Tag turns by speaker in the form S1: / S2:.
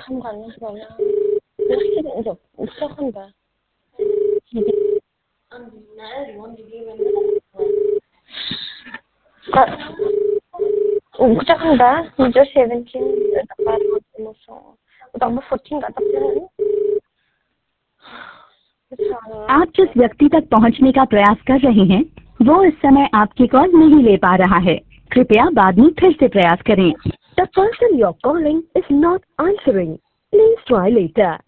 S1: 잠깐만. 시작한다. 시작한다. Just 17 number 14 का तब
S2: आप जिस व्यक्ति तक पहुंचने का प्रयास कर रहे हैं वो इस समय आपकी कॉल नहीं ले पा रहा है। कृपया बाद में फिर से प्रयास करें। The person you're calling is not answering. Please try later.